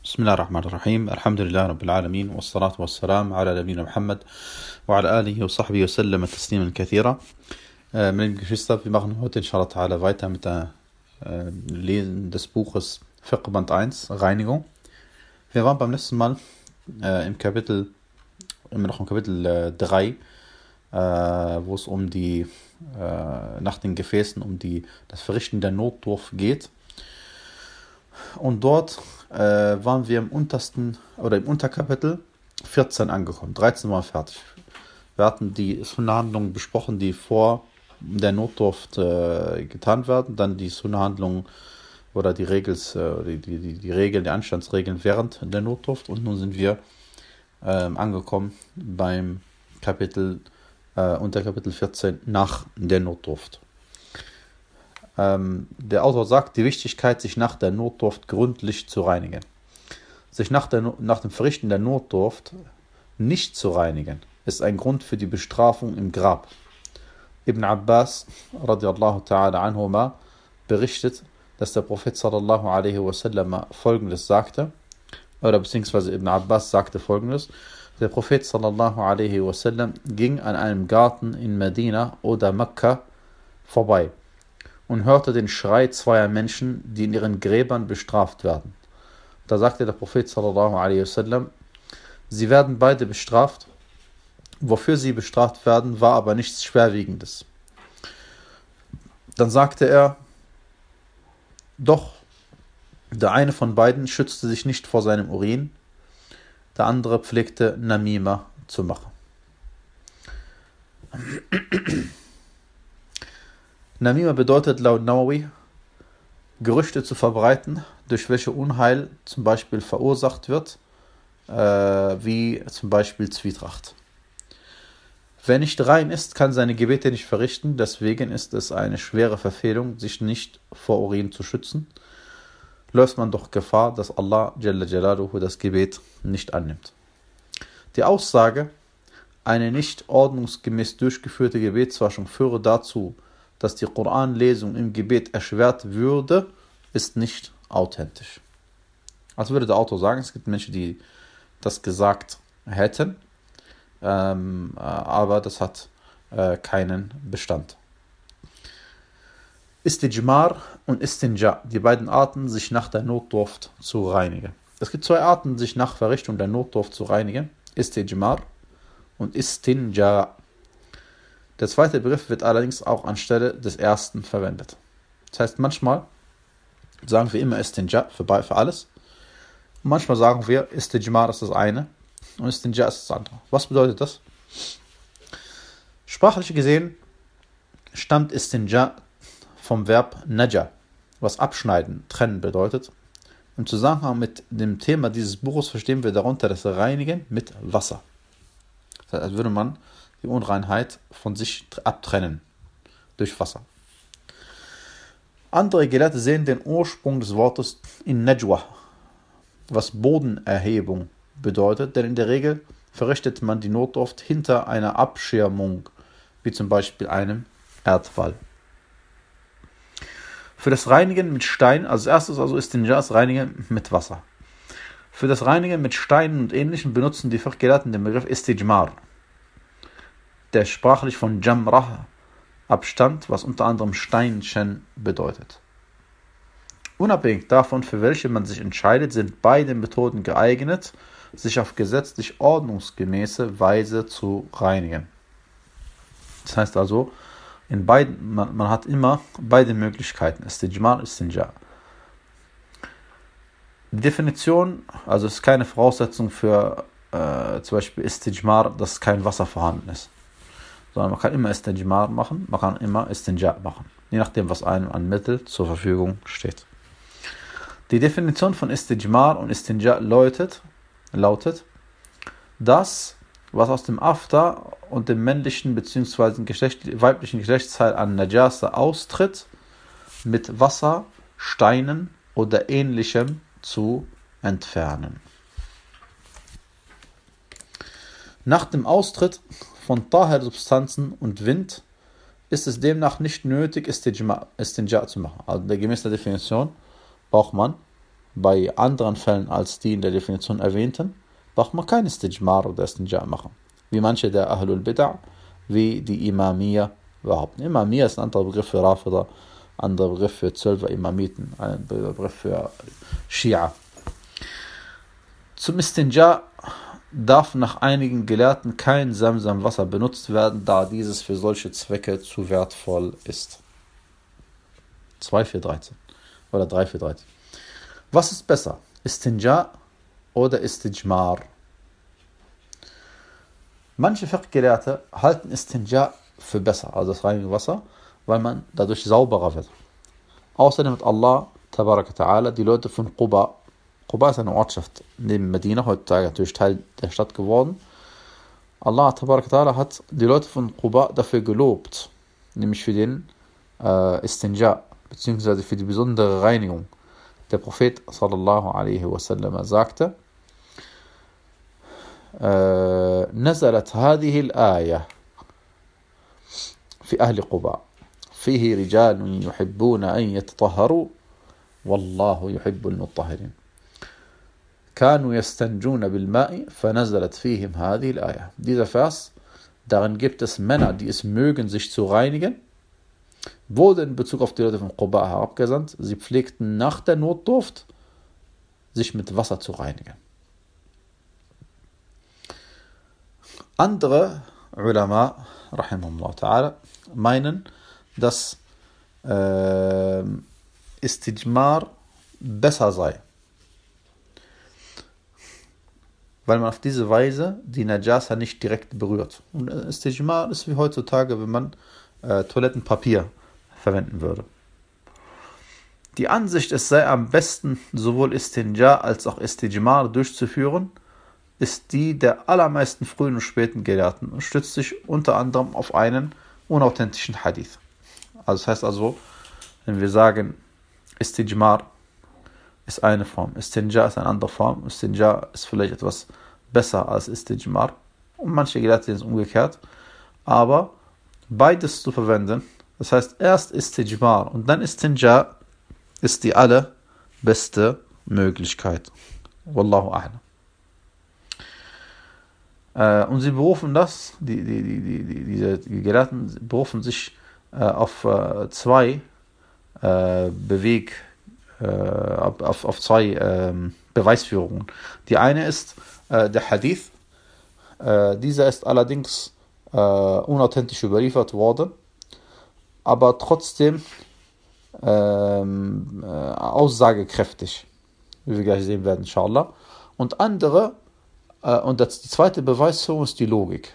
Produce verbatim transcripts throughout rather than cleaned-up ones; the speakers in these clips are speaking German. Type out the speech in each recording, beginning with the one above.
بسم الله الرحمن الرحيم الحمد لله رب العالمين والصلاة والسلام على نبينا Muhammad وعلى آله وصحبه وسلم تسليما كثيرا. Äh, meine lieben Geschwister, wir machen heute inshallah ta'ala weiter mit der äh, Lesen des Buches Fiqh Band eins, Reinigung. Wir waren beim letzten Mal äh, im Kapitel, immer noch im Kapitel äh, drei, äh, wo es um die, äh, nach den Gefäßen, um die, das Verrichten der Notdurft geht. Und dort äh, waren wir im untersten oder im Unterkapitel vierzehn angekommen. dreizehn waren fertig. Wir hatten die Sunna-Handlungen besprochen, die vor der Notdurft äh, getan werden, dann die Sunna-Handlungen oder die, Regels, äh, die, die, die Regeln, die Anstandsregeln während der Notdurft, und nun sind wir äh, angekommen beim Kapitel, äh, Unterkapitel vierzehn nach der Notdurft. Ähm, der Autor sagt, die Wichtigkeit, sich nach der Notdurft gründlich zu reinigen. Sich nach, der, nach dem Verrichten der Notdurft nicht zu reinigen, ist ein Grund für die Bestrafung im Grab. Ibn Abbas radiallahu ta'ala anhuma berichtet, dass der Prophet sallallahu alaihi wasallam folgendes sagte, oder beziehungsweise Ibn Abbas sagte folgendes: Der Prophet sallallahu alaihi wasallam ging an einem Garten in Medina oder Mekka vorbei und hörte den Schrei zweier Menschen, die in ihren Gräbern bestraft werden. Da sagte der Prophet sallallahu alaihi wasallam: Sie werden beide bestraft. Wofür sie bestraft werden, war aber nichts Schwerwiegendes. Dann sagte er: Doch, der eine von beiden schützte sich nicht vor seinem Urin, der andere pflegte Namima zu machen. Namima bedeutet laut Nawawi, Gerüchte zu verbreiten, durch welche Unheil zum Beispiel verursacht wird, äh, wie zum Beispiel Zwietracht. Wer nicht rein ist, kann seine Gebete nicht verrichten, deswegen ist es eine schwere Verfehlung, sich nicht vor Urin zu schützen. Läuft man doch Gefahr, dass Allah Jalla Jalaluhu das Gebet nicht annimmt. Die Aussage, eine nicht ordnungsgemäß durchgeführte Gebetswaschung führe dazu, dass die Koranlesung im Gebet erschwert würde, ist nicht authentisch. Also würde der Autor sagen, es gibt Menschen, die das gesagt hätten, ähm, aber das hat äh, keinen Bestand. Istijmar und Istinja, die beiden Arten, sich nach der Notdurft zu reinigen. Es gibt zwei Arten, sich nach Verrichtung der Notdurft zu reinigen: Istijmar und Istinja. Der zweite Begriff wird allerdings auch anstelle des ersten verwendet. Das heißt, manchmal sagen wir immer Istinja für, für alles. Und manchmal sagen wir, Istijmar ist das eine und Istinja ist das andere. Was bedeutet das? Sprachlich gesehen stammt Istinja vom Verb Naja, was abschneiden, trennen bedeutet. Im Zusammenhang mit dem Thema dieses Buches verstehen wir darunter das Reinigen mit Wasser. Das heißt, als würde man die Unreinheit von sich abtrennen durch Wasser. Andere Gelehrte sehen den Ursprung des Wortes in Najwa, was Bodenerhebung bedeutet, denn in der Regel verrichtet man die Notdurft hinter einer Abschirmung, wie zum Beispiel einem Erdwall. Für das Reinigen mit Stein, als erstes also ist den Jas Reinigen mit Wasser. Für das Reinigen mit Steinen und Ähnlichem benutzen die Fachgelehrten den Begriff Istijmar, der sprachlich von Jamrah abstammt, was unter anderem Steinchen bedeutet. Unabhängig davon, für welche man sich entscheidet, sind beide Methoden geeignet, sich auf gesetzlich ordnungsgemäße Weise zu reinigen. Das heißt also, in beiden, man, man hat immer beide Möglichkeiten, Istijmar und Istinja. Die Definition, also ist keine Voraussetzung für äh, zum Beispiel Istijmar, dass kein Wasser vorhanden ist. Sondern man kann immer Istijmar machen, man kann immer Istinja machen, je nachdem, was einem an Mittel zur Verfügung steht. Die Definition von Istijmar und Istinja lautet, lautet, das, was aus dem After und dem männlichen bzw. Geschlecht, weiblichen Geschlechtsteil an Najasa austritt, mit Wasser, Steinen oder Ähnlichem zu entfernen. Nach dem Austritt von Tahir-Substanzen und Wind ist es demnach nicht nötig, Istinja zu machen. Also gemäß der Definition braucht man bei anderen Fällen als die in der Definition erwähnten, braucht man kein Istijmar oder Istinja machen. Wie manche der Ahlul Bid'ah, wie die Imamiyya behaupten. Imamiyya ist ein anderer Begriff für Rafida, ein anderer Begriff für Zwölfer Imamiten, ein Begriff für Schia. Zum Istinja darf nach einigen Gelehrten kein Samsam-Wasser benutzt werden, da dieses für solche Zwecke zu wertvoll ist. zwei vier dreizehn oder drei vier dreizehn. Was ist besser? Istinja oder Istijmar? Manche Fiqh-Gelehrte halten Istinja für besser, also das reinige Wasser, weil man dadurch sauberer wird. Außerdem hat Allah, Tabaraka Ta'ala, die Leute von Quba, Quba ist eine Ortschaft neben Medina, heutzutage natürlich Teil der Stadt geworden. Allah, Tabaraka Ta'ala, hat die Leute von Quba dafür gelobt, nämlich für den äh, Istinja, beziehungsweise für die besondere Reinigung. Der Prophet sallallahu alaihi wasallam sagte, نزلت هذه الآية في أهل قباء فيه رجال يحبون أن يتطهروا والله يحب المطهرين كانوا يستنجون بالماء فنزلت فيهم هذه الآية. Dieser Vers, darin gibt es Männer, die es mögen, sich zu reinigen, wurde in Bezug auf die Leute von Quba herabgesandt. Sie pflegten nach der Notdurft, sich mit Wasser zu reinigen. Andere Ulama, rahimahullah ta'ala, meinen, dass äh, Istijmar besser sei, weil man auf diese Weise die Najasa nicht direkt berührt. Und Istijmar ist wie heutzutage, wenn man äh, Toilettenpapier verwenden würde. Die Ansicht, es sei am besten, sowohl Istinja als auch Istijmar durchzuführen, ist die der allermeisten frühen und späten Gelehrten und stützt sich unter anderem auf einen unauthentischen Hadith. Also das heißt also, wenn wir sagen, Istijmar ist eine Form, Istinja ist eine andere Form, Istinja ist vielleicht etwas besser als Istijmar und manche Gelehrte sehen es umgekehrt, aber beides zu verwenden, das heißt erst Istijmar und dann Istinja, ist die allerbeste Möglichkeit. Wallahu a'lam. Äh, und sie berufen das, die, die, die, die, die, diese Gelehrten berufen sich äh, auf äh, zwei äh, Beweg, äh, auf, auf zwei äh, Beweisführungen. Die eine ist äh, der Hadith. Äh, dieser ist allerdings äh, unauthentisch überliefert worden, aber trotzdem ähm, äh, aussagekräftig, wie wir gleich sehen werden, inshallah. Und andere Und das, die zweite Beweisführung ist die Logik.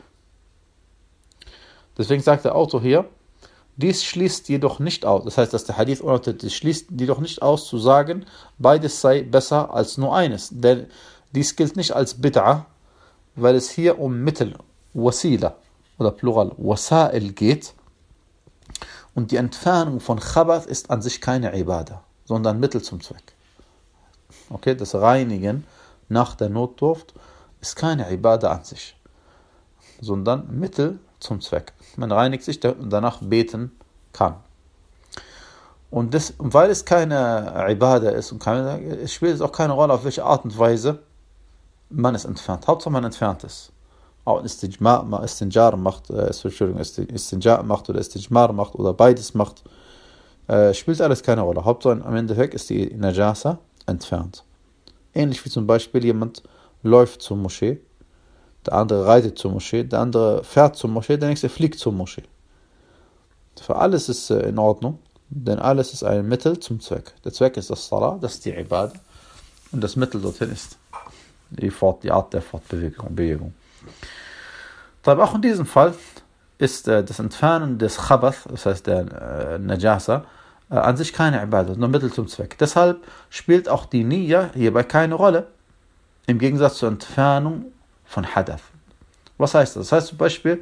Deswegen sagt der Autor hier, dies schließt jedoch nicht aus, das heißt, dass der Hadith unauthentisch schließt jedoch nicht aus zu sagen, beides sei besser als nur eines. Denn dies gilt nicht als Bid'ah, weil es hier um Mittel, Wasila oder Plural, Wasail geht. Und die Entfernung von Khabath ist an sich keine Ibadah, sondern Mittel zum Zweck. Okay, das Reinigen nach der Notdurft ist keine Ibadah an sich, sondern Mittel zum Zweck. Man reinigt sich und danach beten kann. Und, das, und weil es keine Ibadah ist, und keine, es spielt es auch keine Rolle, auf welche Art und Weise man es entfernt. Hauptsache man entfernt es. Auch Istinja, Istinjar macht, äh, Entschuldigung, Istinja macht oder Istijmar macht oder beides macht, äh, spielt alles keine Rolle. Hauptsache am Endeffekt ist die Najasa entfernt. Ähnlich wie zum Beispiel jemand läuft zur Moschee, der andere reitet zur Moschee, der andere fährt zur Moschee, der nächste fliegt zur Moschee. Für alles ist äh, in Ordnung, denn alles ist ein Mittel zum Zweck. Der Zweck ist das Salah, das ist die Ibadah, und das Mittel dorthin ist die, Fort, die Art der Fortbewegung. Bewegung. Aber auch in diesem Fall ist äh, das Entfernen des Khabath, das heißt der äh, Najasa, äh, an sich keine Ibadah, nur Mittel zum Zweck. Deshalb spielt auch die Niyya hierbei keine Rolle, im Gegensatz zur Entfernung von Hadath. Was heißt das? Das heißt zum Beispiel,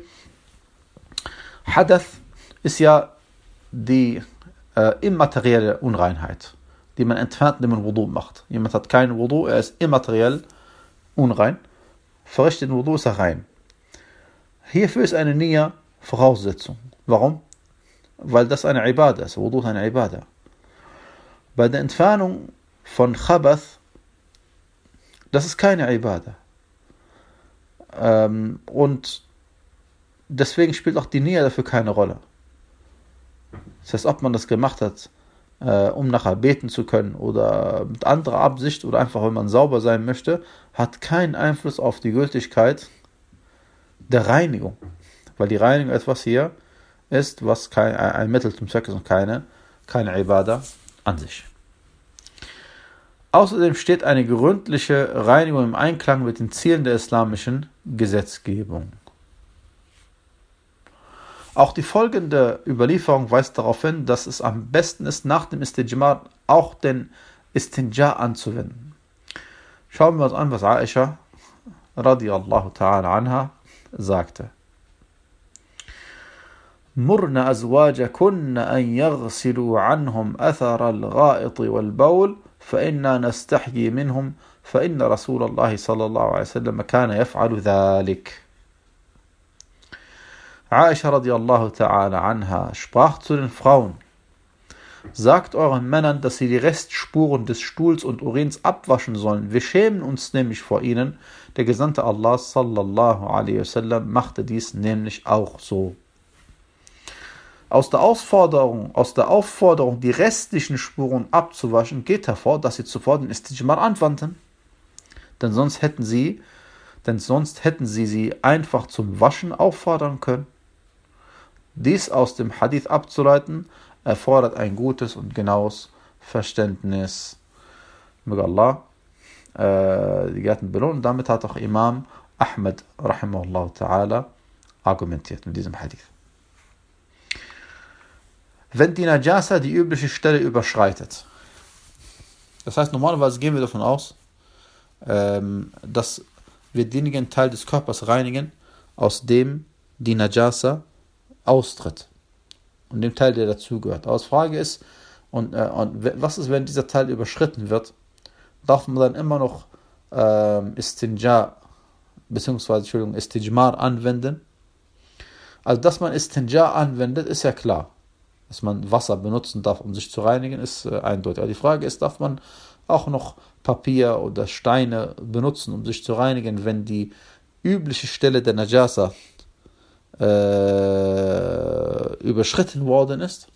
Hadath ist ja die äh, immaterielle Unreinheit, die man entfernt, indem man Wudu macht. Jemand hat keinen Wudu, er ist immateriell unrein, verrichtet den Wudu, ist er rein. Hierfür ist eine Niyya Voraussetzung. Warum? Weil das eine Ibadah ist. Wudu ist eine Ibadah. Bei der Entfernung von Khabath, das ist keine Ibadah. Ähm, und deswegen spielt auch die Nia dafür keine Rolle. Das heißt, ob man das gemacht hat, äh, um nachher beten zu können oder mit anderer Absicht oder einfach, wenn man sauber sein möchte, hat keinen Einfluss auf die Gültigkeit der Reinigung. Weil die Reinigung etwas hier ist, was kein, ein Mittel zum Zweck ist und keine, keine Ibadah an sich. Außerdem steht eine gründliche Reinigung im Einklang mit den Zielen der islamischen Gesetzgebung. Auch die folgende Überlieferung weist darauf hin, dass es am besten ist, nach dem Istijmar auch den Istinja anzuwenden. Schauen wir uns an, was Aisha radiyallahu ta'ala anha sagte. Murna azwajakunna an yaghsilu anhum athara al-gha'it wal-bawl فإنا نستحيي منهم فإن رسول الله صلى الله عليه وسلم كان يفعل ذلك. Aisha radiallahu ta'ala anha sprach zu den Frauen: Sagt euren Männern, dass sie die Restspuren des Stuhls und Urins abwaschen sollen. Wir schämen uns nämlich vor ihnen. Der Gesandte Allah sallallahu alaihi wasallam machte dies nämlich auch so. Aus der Aufforderung, aus der Aufforderung, die restlichen Spuren abzuwaschen, geht hervor, dass sie zuvor den Istijmar anwandten. Denn sonst hätten sie, denn sonst hätten sie sie einfach zum Waschen auffordern können. Dies aus dem Hadith abzuleiten, erfordert ein gutes und genaues Verständnis. Möge Allah äh, die Gärten belohnen. Damit hat auch Imam Ahmed rahimahullah ta'ala argumentiert mit diesem Hadith. Wenn die Najasa die übliche Stelle überschreitet, das heißt, normalerweise gehen wir davon aus, ähm, dass wir denjenigen Teil des Körpers reinigen, aus dem die Najasa austritt und dem Teil, der dazugehört. Aber die Frage ist, und, äh, und was ist, wenn dieser Teil überschritten wird? Darf man dann immer noch äh, Istinja beziehungsweise Entschuldigung, Istijmar anwenden? Also, dass man Istinja anwendet, ist ja klar. Dass man Wasser benutzen darf, um sich zu reinigen, ist äh, eindeutig. Aber die Frage ist, darf man auch noch Papier oder Steine benutzen, um sich zu reinigen, wenn die übliche Stelle der Najasa äh, überschritten worden ist?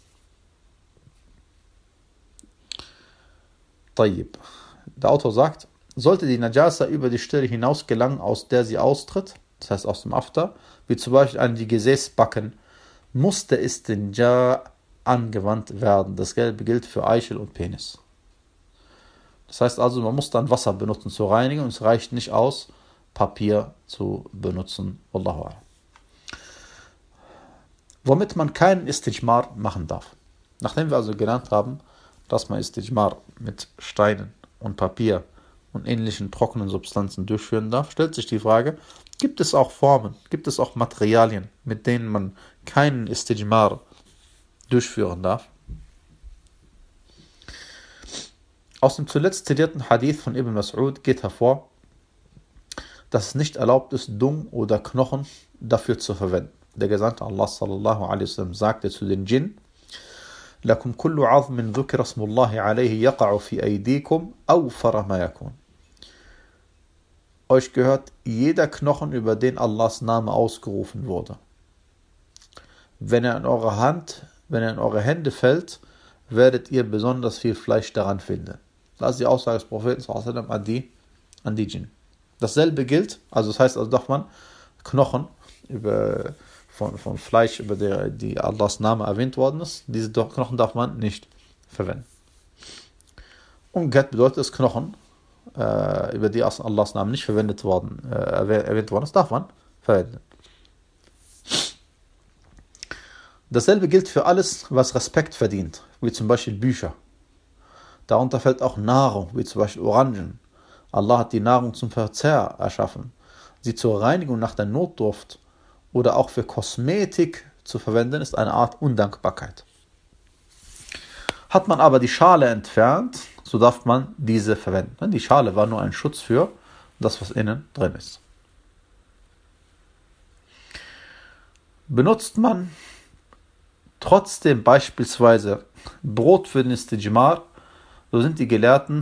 Tayyib. Der Autor sagt, sollte die Najasa über die Stelle hinaus gelangen, aus der sie austritt, das heißt aus dem After, wie zum Beispiel an die Gesäßbacken, muss der Istinja angewandt werden. Das Gelbe gilt für Eichel und Penis. Das heißt also, man muss dann Wasser benutzen zur Reinigung und es reicht nicht aus, Papier zu benutzen. Wallahu a'lam. Womit man keinen Istijmar machen darf. Nachdem wir also genannt haben, dass man Istijmar mit Steinen und Papier und ähnlichen trockenen Substanzen durchführen darf, stellt sich die Frage, gibt es auch Formen, gibt es auch Materialien, mit denen man keinen Istijmar durchführen darf? Aus dem zuletzt zitierten Hadith von Ibn Mas'ud geht hervor, dass es nicht erlaubt ist, Dung oder Knochen dafür zu verwenden. Der Gesandte Allah sallallahu alaihi wasallam sagte zu den Djinn: Lakum kullu 'azmin dhukira ismullahi alayhi yaqa'u fi aydikum awfara ma yakun. Euch gehört jeder Knochen, über den Allahs Name ausgerufen wurde. Wenn er in eure Hand, wenn er in eure Hände fällt, werdet ihr besonders viel Fleisch daran finden. Das ist die Aussage des Propheten sallallahu alaihi wasallam an die, an die Djinn. Dasselbe gilt, also das heißt, also darf man Knochen über, von, von Fleisch, über der, die Allahs Name erwähnt worden ist, diese Knochen darf man nicht verwenden. Umgekehrt bedeutet es Knochen, äh, über die Allahs Name nicht verwendet worden, äh, erwähnt worden ist, darf man verwenden. Dasselbe gilt für alles, was Respekt verdient, wie zum Beispiel Bücher. Darunter fällt auch Nahrung, wie zum Beispiel Orangen. Allah hat die Nahrung zum Verzehr erschaffen. Sie zur Reinigung nach der Notdurft oder auch für Kosmetik zu verwenden, ist eine Art Undankbarkeit. Hat man aber die Schale entfernt, so darf man diese verwenden. Die Schale war nur ein Schutz für das, was innen drin ist. Benutzt man trotzdem beispielsweise Brot für den Istijmar, so sind die Gelehrten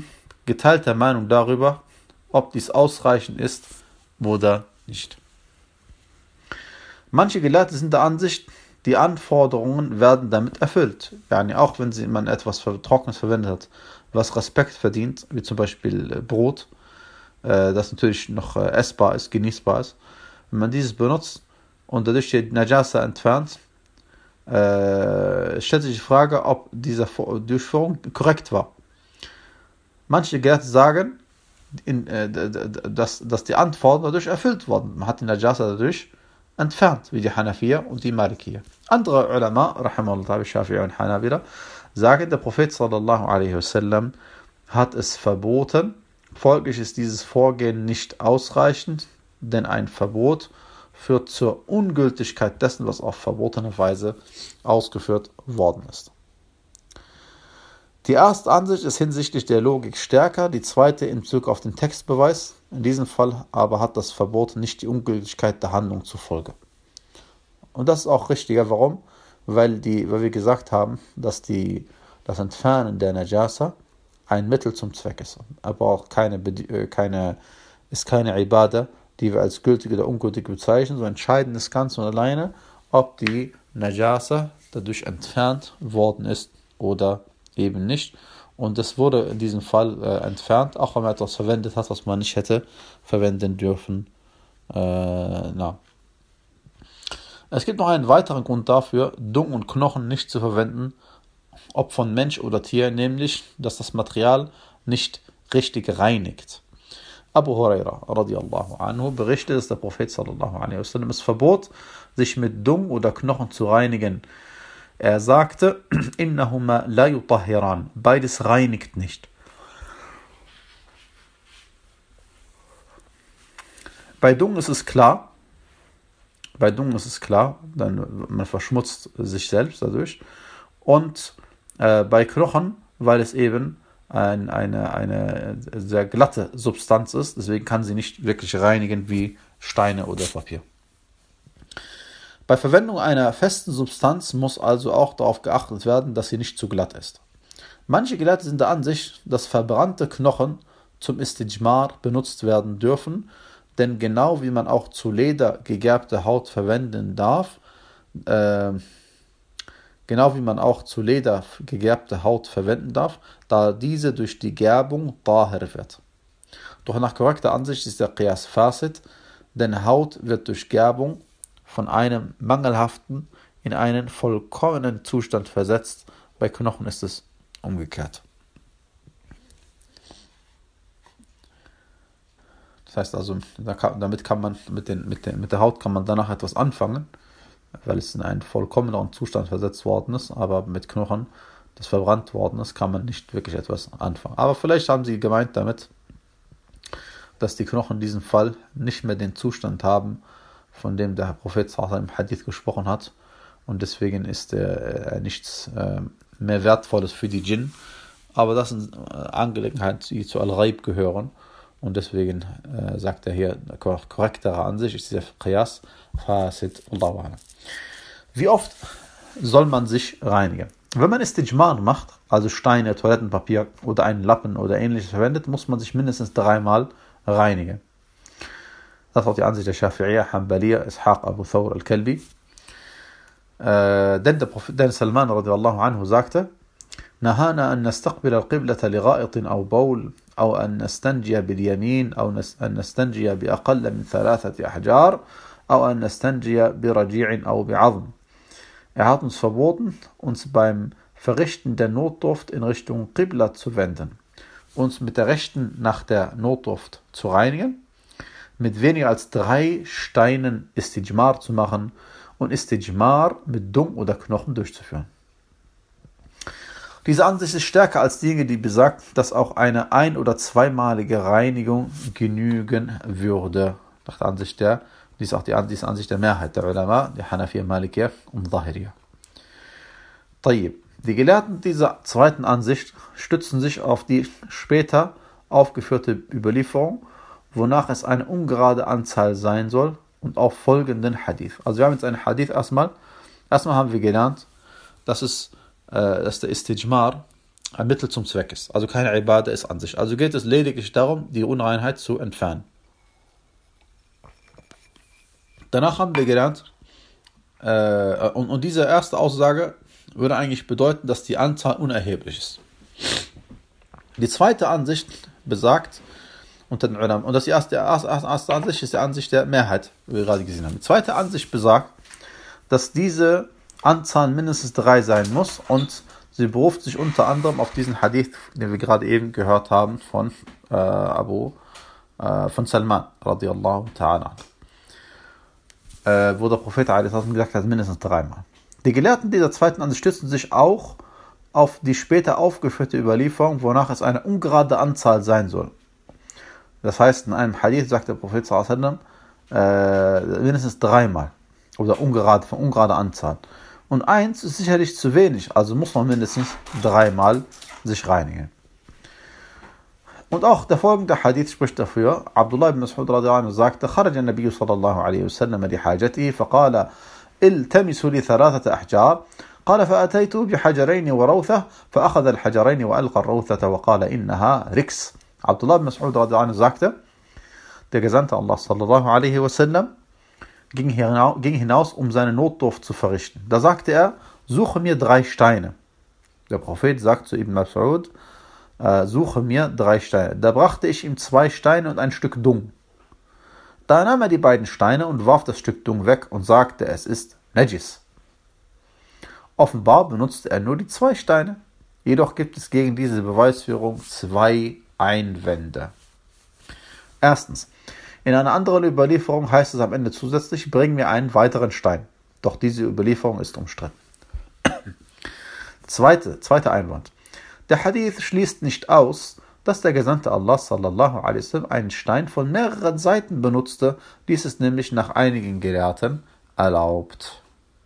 geteilte Meinung darüber, ob dies ausreichend ist oder nicht. Manche Gelehrte sind der Ansicht, die Anforderungen werden damit erfüllt. Yani auch wenn sie, man etwas Trockenes verwendet hat, was Respekt verdient, wie zum Beispiel Brot, äh, das natürlich noch äh, essbar ist, genießbar ist. Wenn man dieses benutzt und dadurch die Najasa entfernt, äh, stellt sich die Frage, ob diese Durchführung korrekt war. Manche Gelehrte sagen, in, äh, dass, dass die Antworten dadurch erfüllt wurden. Man hat die Najasa dadurch entfernt, wie die Hanafiya und die Malikiya. Andere Ulama, rahimahullah, Shafi'i und Hanabila, sagen, der Prophet sallallahu alaihi wasallam hat es verboten. Folglich ist dieses Vorgehen nicht ausreichend, denn ein Verbot führt zur Ungültigkeit dessen, was auf verbotene Weise ausgeführt worden ist. Die erste Ansicht ist hinsichtlich der Logik stärker, die zweite in Bezug auf den Textbeweis. In diesem Fall aber hat das Verbot nicht die Ungültigkeit der Handlung zur Folge. Und das ist auch richtiger. Warum? Weil, die, weil wir gesagt haben, dass die, das Entfernen der Najasa ein Mittel zum Zweck ist. Aber auch keine, keine, ist keine Ibadah, die wir als gültig oder ungültig bezeichnen. So entscheidend ist ganz und alleine, ob die Najasa dadurch entfernt worden ist oder eben nicht. Und es wurde in diesem Fall äh, entfernt, auch wenn man etwas verwendet hat, was man nicht hätte verwenden dürfen. Äh, na. Es gibt noch einen weiteren Grund dafür, Dung und Knochen nicht zu verwenden, ob von Mensch oder Tier, nämlich, dass das Material nicht richtig reinigt. Abu Huraira radiallahu anhu berichtet, dass der Prophet sallallahu alaihi wasallam es verbot, sich mit Dung oder Knochen zu reinigen. Er sagte, innahuma la yutahhiran, beides reinigt nicht. Bei Dung ist es klar, bei Dung ist es klar, dann man verschmutzt sich selbst dadurch. Und äh, bei Knochen, weil es eben ein, eine, eine sehr glatte Substanz ist, deswegen kann sie nicht wirklich reinigen wie Steine oder Papier. Bei Verwendung einer festen Substanz muss also auch darauf geachtet werden, dass sie nicht zu glatt ist. Manche Gelehrte sind der Ansicht, dass verbrannte Knochen zum Istijmar benutzt werden dürfen, denn genau wie man auch zu Leder gegerbte Haut verwenden darf, äh, genau wie man auch zu Leder gegerbte Haut verwenden darf, da diese durch die Gerbung tahir wird. Doch nach korrekter Ansicht ist der Qiyas Fasid, denn Haut wird durch Gerbung von einem mangelhaften in einen vollkommenen Zustand versetzt. Bei Knochen ist es umgekehrt. Das heißt also, damit kann man mit, den, mit, den, mit der Haut kann man danach etwas anfangen, weil es in einen vollkommeneren Zustand versetzt worden ist, aber mit Knochen, das verbrannt worden ist, kann man nicht wirklich etwas anfangen. Aber vielleicht haben sie gemeint damit, dass die Knochen in diesem Fall nicht mehr den Zustand haben, von dem der Prophet im Hadith gesprochen hat, und deswegen ist er äh, nichts äh, mehr Wertvolles für die Djinn, aber das sind äh, Angelegenheiten, die zu Al-Ghaib gehören, und deswegen äh, sagt er hier, korrektere Ansicht ist dieser Qiyas Fasid. Wie oft soll man sich reinigen? Wenn man Istijmar macht, also Steine, Toilettenpapier oder einen Lappen oder ähnliches verwendet, muss man sich mindestens dreimal reinigen. Das ist auch die Ansicht der Shafi'iyya, Hanbaliya, Ishaq, Abu Thawr, Al-Kalbi. Äh, denn der Prophet, denn Salman radiallahu anhu sagte, Nahana an nastaqbil al-Qiblata li gha'itin aw bawl, aw an nastanjiya bil yamin, aw an nastanjiya bi aqalla min thalathati ahjar, aw an nastanjiya bi raji'in aw bi 'azm. Er hat uns verboten, uns beim Verrichten der Notdurft in Richtung Qibla zu wenden, uns mit der rechten nach der Notdurft zu reinigen, mit weniger als drei Steinen Istijmar zu machen und Istijmar mit Dung oder Knochen durchzuführen. Diese Ansicht ist stärker als diejenigen, die besagt, dass auch eine ein- oder zweimalige Reinigung genügen würde. Nach der Ansicht der, dies ist auch die Ansicht, Ansicht der Mehrheit der Ulama, der Hanafiya, Malikiyya und Zahiriyya. Tayyib. Die Gelehrten dieser zweiten Ansicht stützen sich auf die später aufgeführte Überlieferung, wonach es eine ungerade Anzahl sein soll, und auf folgenden Hadith. Also wir haben jetzt einen Hadith erstmal. Erstmal haben wir gelernt, dass, es, äh, dass der Istijmar ein Mittel zum Zweck ist, also keine Ibadah ist an sich. Also geht es lediglich darum, die Unreinheit zu entfernen. Danach haben wir gelernt, äh, und, und diese erste Aussage würde eigentlich bedeuten, dass die Anzahl unerheblich ist. Die zweite Ansicht besagt, unter den Ulama, und das die erste, erste, erste Ansicht ist die Ansicht der Mehrheit, wie wir gerade gesehen haben. Die zweite Ansicht besagt, dass diese Anzahl mindestens drei sein muss, und sie beruft sich unter anderem auf diesen Hadith, den wir gerade eben gehört haben von äh, Abu, äh, von Salman, radiyallahu ta'ala, äh, wo der Prophet gesagt hat, mindestens dreimal. Die Gelehrten dieser zweiten Ansicht stützen sich auch auf die später aufgeführte Überlieferung, wonach es eine ungerade Anzahl sein soll. Das heißt, in einem Hadith sagt der Prophet sallallahu alaihi wasallam äh, mindestens dreimal, oder ungerade, von ungerader Anzahl. Und eins ist sicherlich zu wenig, also muss man mindestens dreimal sich reinigen. Und auch der folgende Hadith spricht dafür. Abdullah ibn Mas'ud radiyallahu anhu sagte: "Kharaja an-Nabiy sallallahu alaihi wasallam li hajatihi, faqala: iltamisu li thalathata ahjar. قال فأتيت بحجرين وروثة فأخذ الحجرين وألقى الروثة وقال إنها ركس." Abdullah ibn Mas'ud radiyallahu anhu sagte, der Gesandte Allah sallallahu alaihi wasallam ging hinaus, um seine Notdurft zu verrichten. Da sagte er: "Suche mir drei Steine." Der Prophet sagt zu Ibn Mas'ud: äh, "Suche mir drei Steine." Da brachte ich ihm zwei Steine und ein Stück Dung. Da nahm er die beiden Steine und warf das Stück Dung weg und sagte, es ist Najis. Offenbar benutzte er nur die zwei Steine. Jedoch gibt es gegen diese Beweisführung zwei Einwände. Erstens: In einer anderen Überlieferung heißt es am Ende zusätzlich: "Bring mir einen weiteren Stein." Doch diese Überlieferung ist umstritten. Zweite, zweiter Einwand: Der Hadith schließt nicht aus, dass der Gesandte Allah sallallahu alaihi wasallam einen Stein von mehreren Seiten benutzte. Dies ist nämlich nach einigen Gelehrten erlaubt.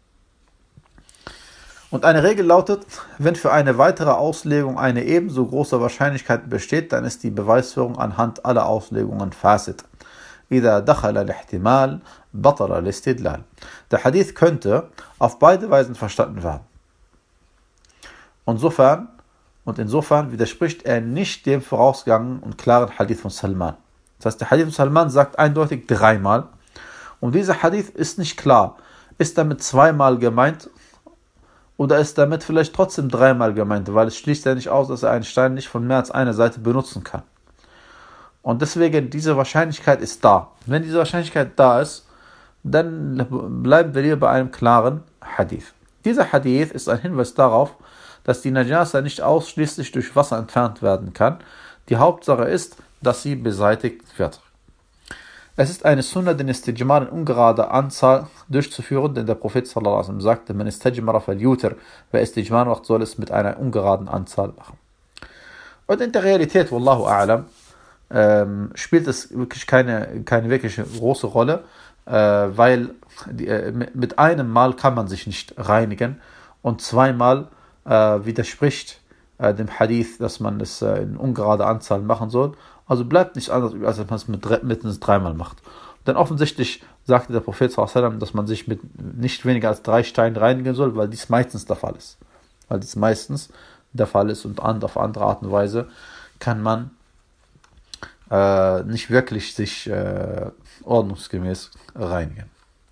Und eine Regel lautet: Wenn für eine weitere Auslegung eine ebenso große Wahrscheinlichkeit besteht, dann ist die Beweisführung anhand aller Auslegungen fasid. إذا دخل الاحتمال بطل الاستدلال. Der Hadith könnte auf beide Weisen verstanden werden. Und insofern, und insofern widerspricht er nicht dem vorausgegangenen und klaren Hadith von Salman. Das heißt, der Hadith von Salman sagt eindeutig dreimal. Und dieser Hadith ist nicht klar. Ist damit zweimal gemeint oder ist damit vielleicht trotzdem dreimal gemeint? Weil es schließt ja nicht aus, dass er einen Stein nicht von mehr als einer Seite benutzen kann. Und deswegen, diese Wahrscheinlichkeit ist da. Wenn diese Wahrscheinlichkeit da ist, dann bleiben wir hier bei einem klaren Hadith. Dieser Hadith ist ein Hinweis darauf, dass die Najasa nicht ausschließlich durch Wasser entfernt werden kann. Die Hauptsache ist, dass sie beseitigt wird. Es ist eine Sunna, den Istijmar in ungerader Anzahl durchzuführen, denn der Prophet sallallahu alaihi wasallam sagte: "Man istajmara fal-yutir", wer Istijmar macht, soll es mit einer ungeraden Anzahl machen. Und in der Realität, wallahu a'lam, ähm, spielt es wirklich keine, keine wirklich große Rolle, äh, weil die, äh, mit einem Mal kann man sich nicht reinigen und zweimal äh, widerspricht äh, dem Hadith, dass man es äh, in ungerader Anzahl machen soll. Also bleibt nichts anderes, als wenn man es mit mindestens dreimal macht. Denn offensichtlich sagte der Prophet sallallahu alaihi wasallam, dass man sich mit nicht weniger als drei Steinen reinigen soll, weil dies meistens der Fall ist. Weil dies meistens der Fall ist und auf andere Art und Weise kann man äh, nicht wirklich sich äh, ordnungsgemäß reinigen.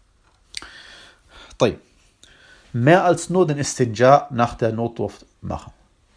طيب. Mehr als nur den Istinja nach der Notdurft machen.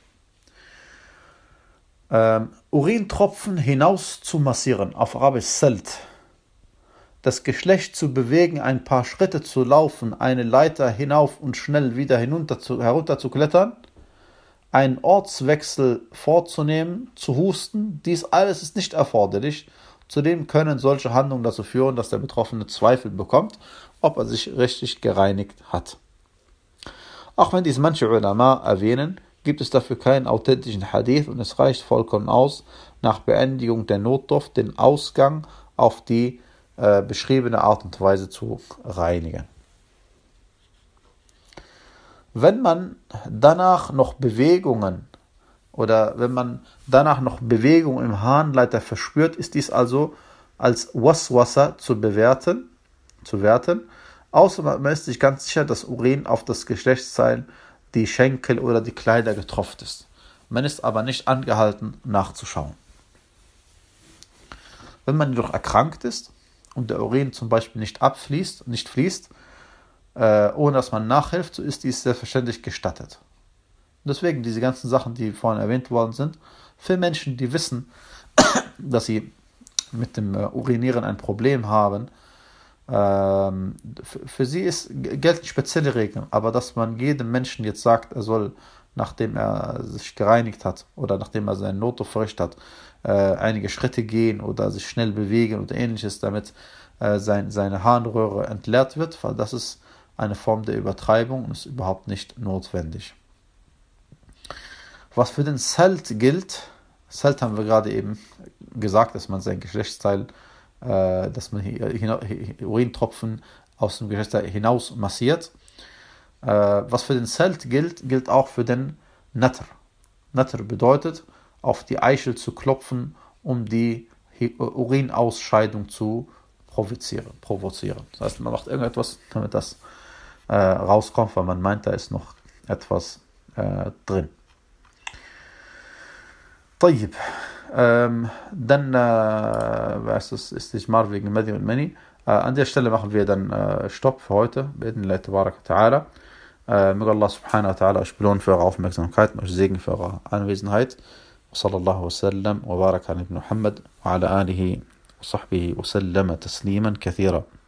Ähm, Urintropfen hinaus zu massieren, auf Arabisch Salt. Das Geschlecht zu bewegen, ein paar Schritte zu laufen, eine Leiter hinauf und schnell wieder hinunter zu, herunter zu klettern, einen Ortswechsel vorzunehmen, zu husten, dies alles ist nicht erforderlich. Zudem können solche Handlungen dazu führen, dass der Betroffene Zweifel bekommt, ob er sich richtig gereinigt hat. Auch wenn dies manche Ulama erwähnen, gibt es dafür keinen authentischen Hadith und es reicht vollkommen aus, nach Beendigung der Notdurft den Ausgang auf die äh, beschriebene Art und Weise zu reinigen. Wenn man danach noch Bewegungen oder wenn man danach noch Bewegungen im Harnleiter verspürt, ist dies also als Waswasa zu bewerten, zu werten, außer man ist sich ganz sicher, dass Urin auf das Geschlechtsteil, die Schenkel oder die Kleider getropft ist. Man ist aber nicht angehalten, nachzuschauen. Wenn man jedoch erkrankt ist und der Urin zum Beispiel nicht abfließt, nicht fließt, äh, ohne dass man nachhilft, so ist dies selbstverständlich gestattet. Deswegen diese ganzen Sachen, die vorhin erwähnt worden sind, für Menschen, die wissen, dass sie mit dem äh, Urinieren ein Problem haben, ähm, für, für sie ist, gelten spezielle Regeln, aber dass man jedem Menschen jetzt sagt, er soll, nachdem er sich gereinigt hat oder nachdem er seinen Notdurft verrichtet hat, äh, einige Schritte gehen oder sich schnell bewegen oder ähnliches, damit äh, sein, seine Harnröhre entleert wird, weil das ist eine Form der Übertreibung und ist überhaupt nicht notwendig. Was für den Zelt gilt, Zelt haben wir gerade eben gesagt, dass man sein Geschlechtsteil, äh, dass man Urintropfen aus dem Geschlechtsteil hinaus massiert. Äh, was für den Zelt gilt, gilt auch für den Natr. Natr bedeutet, auf die Eichel zu klopfen, um die Urinausscheidung zu provozieren. provozieren. Das heißt, man macht irgendetwas, damit das äh, rauskommt, weil man meint, da ist noch etwas äh, drin. طيب, ähm, dann äh, ist es Istijmar wegen Madi und Mani. Äh, an der Stelle machen wir dann äh, Stopp für heute. Bi'idhnillah tabarak wa ta'ala. Äh, möge Allah subhanahu wa ta'ala euch belohnen für eure Aufmerksamkeit und euch segnen für eure Anwesenheit. وصلى الله وسلم وبارك على نبينا محمد وعلى آله وصحبه وسلم تسليما كثيرا.